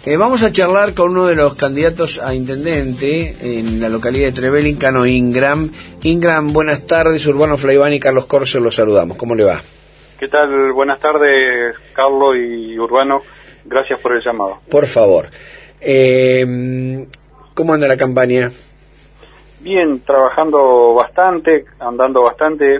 Vamos a charlar con uno de los candidatos a intendente en la localidad de Trevelin, Cano Ingram. Ingram, buenas tardes. Urbano Flaiván y Carlos Corso los saludamos. ¿Cómo le va? ¿Qué tal? Buenas tardes, Carlos y Urbano. Gracias por el llamado. Por favor. ¿Cómo anda la campaña? Bien, trabajando bastante, andando bastante.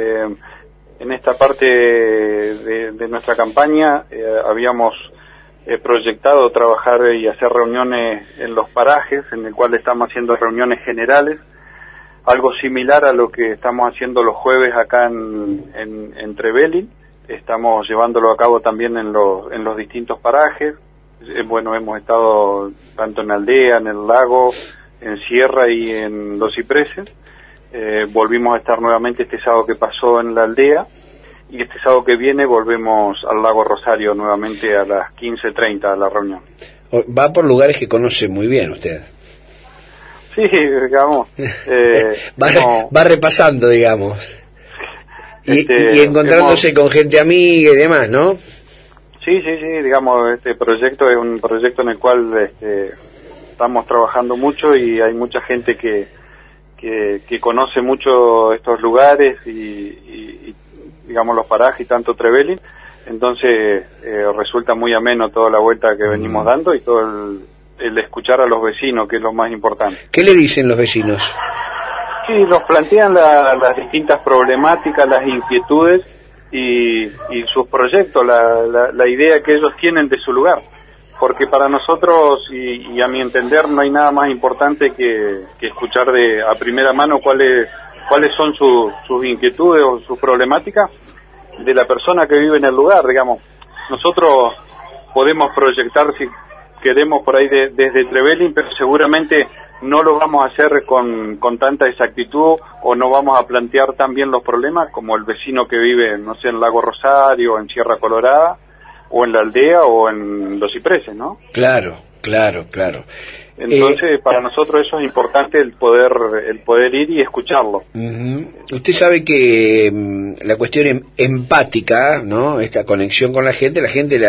En esta parte de nuestra campaña habíamos proyectado trabajar y hacer reuniones en los parajes, en el cual estamos haciendo reuniones generales, algo similar a lo que estamos haciendo los jueves acá en Trevelin. Estamos llevándolo a cabo también en los distintos parajes. Bueno, hemos estado tanto en Aldea, en el Lago, en Sierra y en Los Cipreses. Volvimos a estar nuevamente este sábado que pasó en la Aldea, y este sábado que viene volvemos al Lago Rosario nuevamente a las 15:30 a la reunión. Va por lugares que conoce muy bien usted. Sí, digamos. Va repasando, digamos. Y encontrándose con gente amiga y demás, ¿no? Sí, digamos, este proyecto es un proyecto en el cual estamos trabajando mucho y hay mucha gente que conoce mucho estos lugares y digamos los parajes y tanto Trevelin, entonces resulta muy ameno toda la vuelta que venimos dando y todo el escuchar a los vecinos, que es lo más importante. ¿Qué le dicen los vecinos? Sí, nos plantean las distintas problemáticas, las inquietudes y sus proyectos, la idea que ellos tienen de su lugar, porque para nosotros y a mi entender no hay nada más importante que escuchar a primera mano cuáles son sus inquietudes o sus problemáticas de la persona que vive en el lugar. Digamos, nosotros podemos proyectar si queremos por ahí desde Trevelin, pero seguramente no lo vamos a hacer con tanta exactitud o no vamos a plantear tan bien los problemas como el vecino que vive, no sé, en Lago Rosario, en Sierra Colorada, o en la Aldea, o en Los Cipreses, ¿no? Claro. Entonces, para nosotros eso es importante, el poder ir y escucharlo. Usted sabe que la cuestión empática, ¿no? Esta conexión con la gente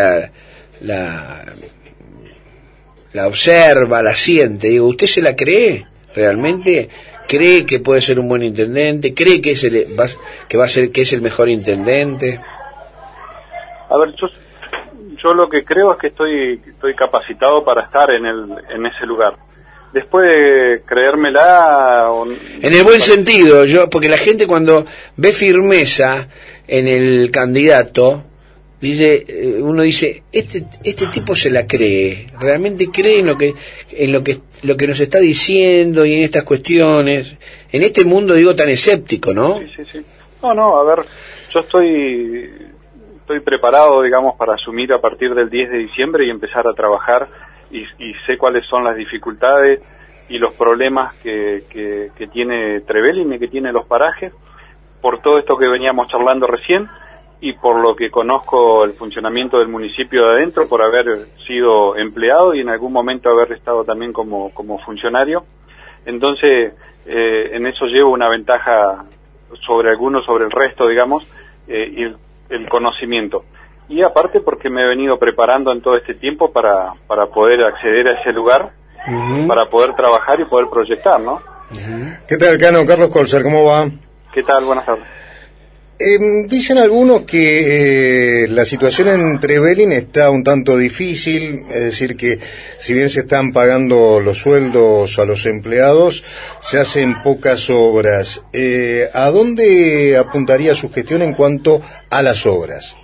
la observa, la siente. Digo, ¿usted se la cree realmente? ¿Cree que puede ser un buen intendente? ¿Cree que es el mejor intendente? A ver, yo lo que creo es que estoy capacitado para estar en ese lugar. Después de creérmela... En el buen sentido, porque la gente cuando ve firmeza en el candidato, uno dice, este tipo se la cree, realmente cree en lo que nos está diciendo y en estas cuestiones, en este mundo, digo, tan escéptico, ¿no? Sí. No, a ver, yo estoy preparado, digamos, para asumir a partir del 10 de diciembre y empezar a trabajar, y sé cuáles son las dificultades y los problemas que tiene Trevelin y que tiene los parajes, por todo esto que veníamos charlando recién, y por lo que conozco el funcionamiento del municipio de adentro, por haber sido empleado y en algún momento haber estado también como funcionario. Entonces, en eso llevo una ventaja sobre el resto, digamos, y el conocimiento. Y aparte porque me he venido preparando en todo este tiempo para poder acceder a ese lugar, para poder trabajar y poder proyectar, ¿no? ¿Qué tal, Cano? Carlos Corser, ¿cómo va? ¿Qué tal? Buenas tardes. Dicen algunos que la situación en Trevelin está un tanto difícil, es decir que si bien se están pagando los sueldos a los empleados, se hacen pocas obras. ¿A dónde apuntaría su gestión en cuanto a las obras?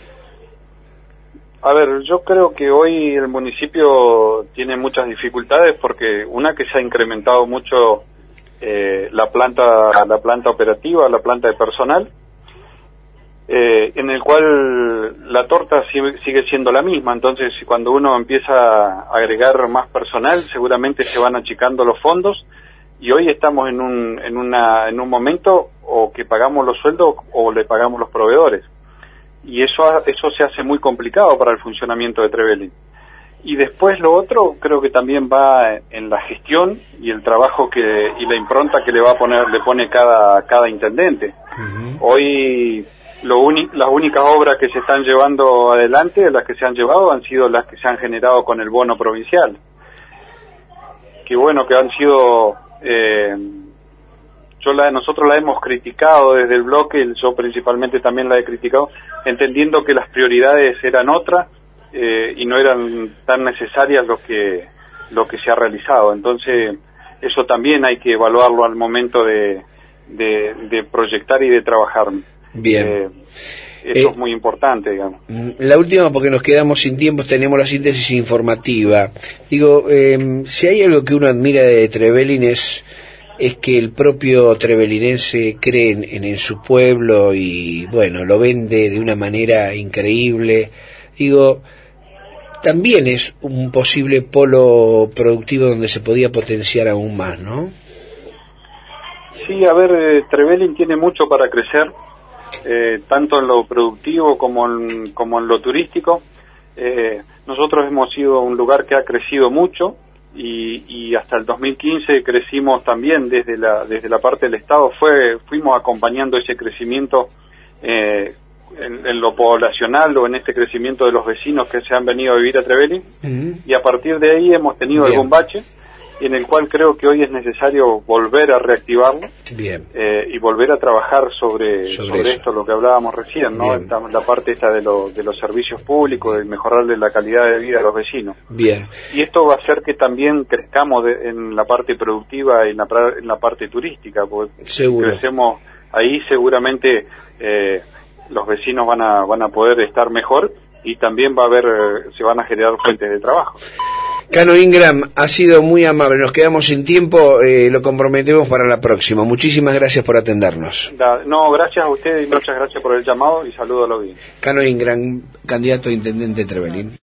A ver, yo creo que hoy el municipio tiene muchas dificultades porque una que se ha incrementado mucho la planta operativa, la planta de personal, en el cual la torta sigue siendo la misma. Entonces, cuando uno empieza a agregar más personal, seguramente se van achicando los fondos, y hoy estamos en un momento o que pagamos los sueldos o le pagamos los proveedores, y eso se hace muy complicado para el funcionamiento de Trevelin. Y después lo otro creo que también va en la gestión y el trabajo y la impronta que le pone cada intendente. Hoy las únicas obras que se están llevando adelante, las que se han llevado, han sido las que se han generado con el bono provincial. Que bueno, que han sido... nosotros la hemos criticado desde el bloque, yo principalmente también la he criticado, entendiendo que las prioridades eran otras y no eran tan necesarias lo que se ha realizado. Entonces, eso también hay que evaluarlo al momento de proyectar y de trabajar. Bien. Eso es muy importante, digamos. La última, porque nos quedamos sin tiempo, tenemos la síntesis informativa. Digo, si hay algo que uno admira de Trevelin es que el propio trevelinense cree en su pueblo y, bueno, lo vende de una manera increíble. Digo, también es un posible polo productivo donde se podía potenciar aún más, ¿no? Sí, a ver, Trevelin tiene mucho para crecer. Tanto en lo productivo como en lo turístico. Nosotros hemos sido un lugar que ha crecido mucho y hasta el 2015 crecimos también desde la parte del Estado. Fuimos acompañando ese crecimiento en lo poblacional o en este crecimiento de los vecinos que se han venido a vivir a Trevelin. Y a partir de ahí hemos tenido algún bache en el cual creo que hoy es necesario volver a reactivarlo. Y volver a trabajar sobre esto, lo que hablábamos recién, ¿no? La parte esta de los servicios públicos, de mejorarle la calidad de vida a los vecinos. Y esto va a hacer que también crezcamos en la parte productiva y en la parte turística, porque crecemos ahí, seguramente los vecinos van a poder estar mejor y también se van a generar fuentes de trabajo. Cano Ingram, ha sido muy amable, nos quedamos sin tiempo, lo comprometemos para la próxima. Muchísimas gracias por atendernos. No, gracias a ustedes y muchas gracias por el llamado y saludo a la audiencia. Cano Ingram, candidato a intendente de Trevelin.